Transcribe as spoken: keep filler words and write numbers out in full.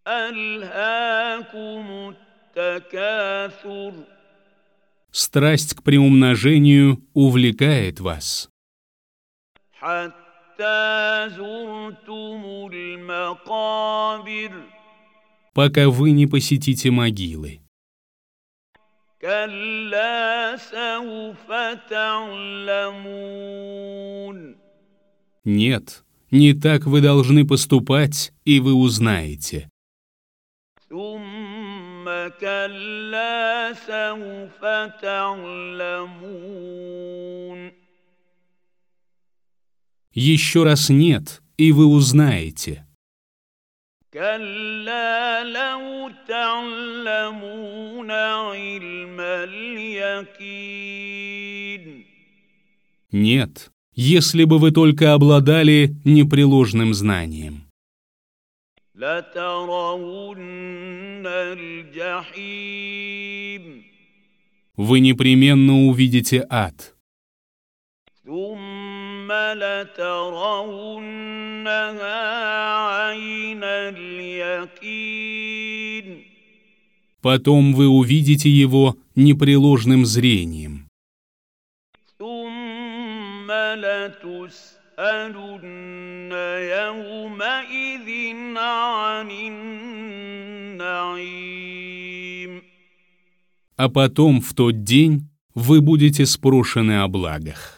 ألهاكم التكاثر. Страсть к приумножению увлекает вас, حتى زرتم المقابر. пока вы не посетите могилы. كلا سوف تعلمون. Нет, не так вы должны поступать, и вы узнаете. ثم كلا سوف تعلمون. Еще раз нет, и вы узнаете. كلا لو تعلمون علم اليقين. Нет, если бы вы только обладали непреложным знанием. لترون الجحيم. Вы непременно увидите ад. ثم لترونها عين اليقين. Потом вы увидите его непреложным зрением. ثم لتسألن يومئذ عن النعيم. А потом в тот день вы будете спрошены о благах.